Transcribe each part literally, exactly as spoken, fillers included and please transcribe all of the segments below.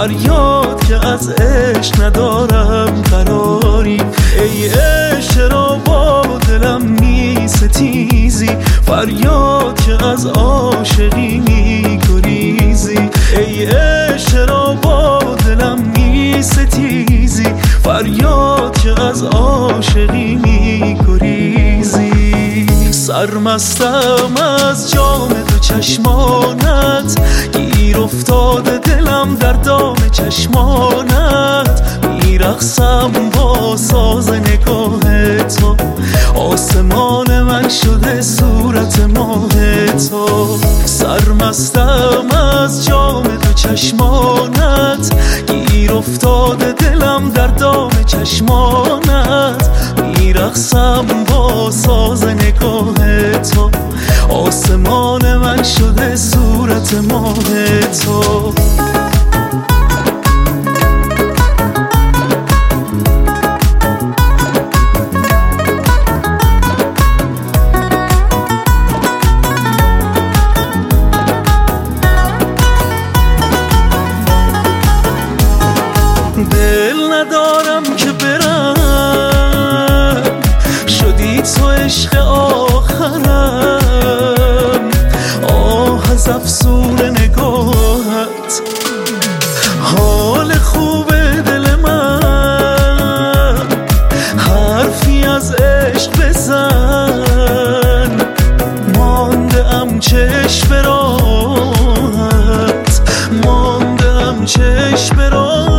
فریاد که از عشق ندارم قراری. ای عشق چرا با دلم می ستیزی، فریاد که از عاشقی می گریزی. ای عشق چرا با دلم می ستیزی، فریاد که از عاشقی می گریزی. سرمستم از جام تو چشمانت، گیر افتاده دلم در دام چشمانت. میرقصم با ساز نگاه تو، آسمان من شده صورت ماه تو. سرمستم از جام تو چشمانت، گیر افتاده دلم در دام چشمانت. میرقصم با ساز نگاه تو، آسمان من شده صورت ماه تو. دل ندارم که برم، شدی تو عشق آخرم. آه از افسون نگاهت، حال خوب دل من. حرفی از عشق بزن، مانده ام چشم به راهت، مانده ام چشم به راهت.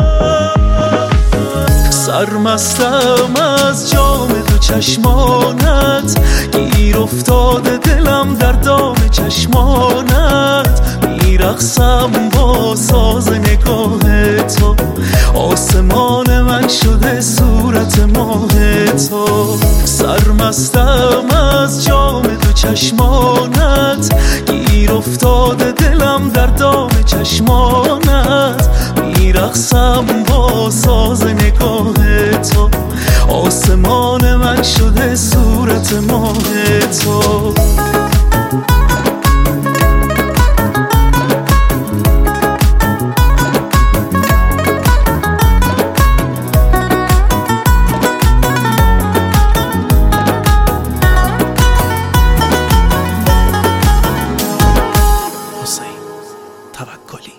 سرمستم از جام تو چشمانت، گیر افتاده دلم در دام چشمانت. میرقصم با ساز نگاه تو، آسمان من شده صورت ماه تو. سرمستم از جام تو چشمانت، گیر افتاده دلم در دام چشمانت. میرقصم با ساز نگاه تو، آسمان من شده صورت ماه تو. حسین توکلی.